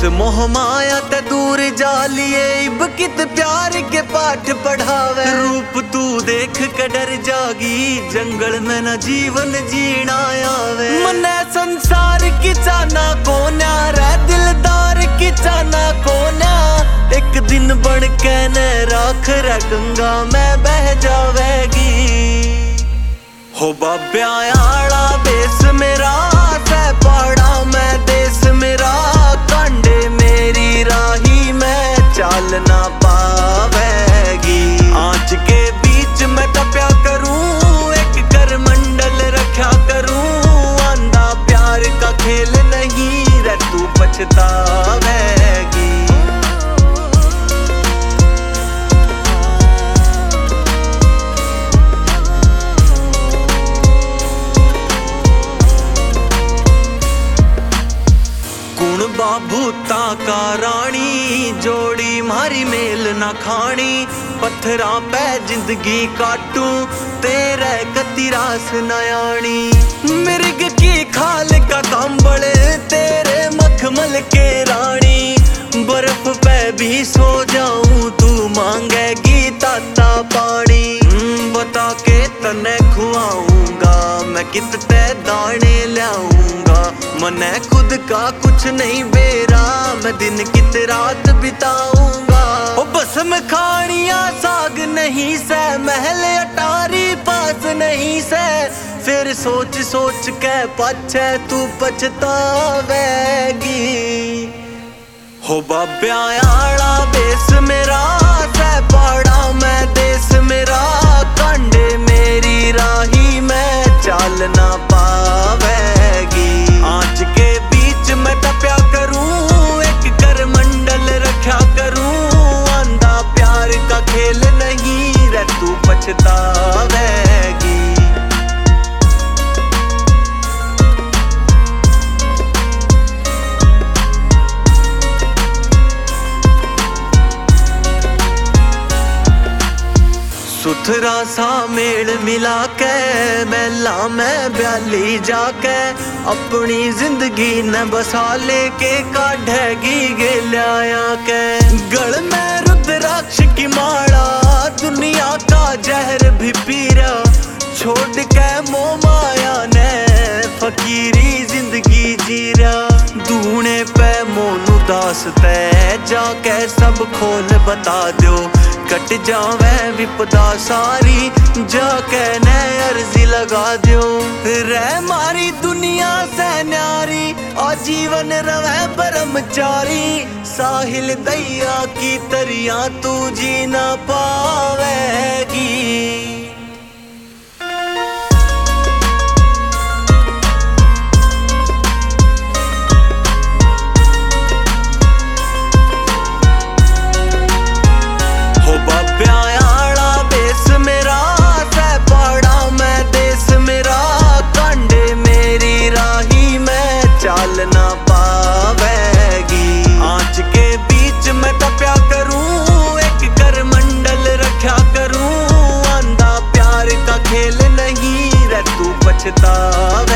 मोह माया ते दूर जा लिए इब कित प्यार के पाठ पढ़ावे। रूप तू देख के डर जागी जंगल में न जीवन जीना आवे। मने संसार की चाना कोन्या रे दिलदार की चाना कोन्या। एक दिन बन के न राख रे गंगा में बह जावेगी। हो बाब्या आड़ा बेस मेरा सह पहाड़ा में देश मेरा। कांडे मेरी राही में चाल ना पावेगी। आँच के बीच में तप्या करूं एक कर मंडल रखा करूं। आंधा प्यार का खेल नहीं रे तू पछतावेगी। बाबूता का रानी जोड़ी मारी मेल ना खानी। पत्थरा पे जिंदगी काटू तेरे कती रास नयाणी। मिर्ग की खाल का कंबल तेरे मखमल के रानी। बर्फ पे भी सो जाऊं तू मांगेगी ताता पानी। बता के तने खुआऊंगा मैं कितने दाने लाऊंगा। मने खुद का कुछ नहीं बेरा मैं दिन कित रात बिताऊंगा। ओ बस में खानिया साग नहीं से महल अटारी पास नहीं से। फिर सोच सोच के पाछे तू पछतावेगी। हो बाब्या आड़ा बेस मेरा सह पहाड़ा में देश मेरा। कांडे मेरी राही में चाल ना पावेगी। आँच के बीच में तप्या करूं एक कर मंडल रखा करूं। आंधा प्यार का खेल नहीं रे तू पछतावेगी। सुथरा सा मेल मिला के मेला में ब्याली जाके। अपनी जिंदगी न बसा लेके काढ़ेगी गेल्या के। गल में रुद्राक्ष की माला दुनिया का जहर भी पीरा। छोड़ के मोह माया ने फकीरी जिंदगी जीरा। दूने पे मोनू दास ते जाके सब खोल बता दो। कट जावे विपदा सारी जाके न अर्जी लगा दो। रह मारी दुनिया से न्यारी आजीवन रवे ब्रह्मचारी। साहिल दैया की तरिया तू जी ना पावेगी। ना पावेगी। आँच के बीच में तप्या करूं एक कर मंडल रखा करूं। आंधा प्यार का खेल नहीं रे तू पछतावे।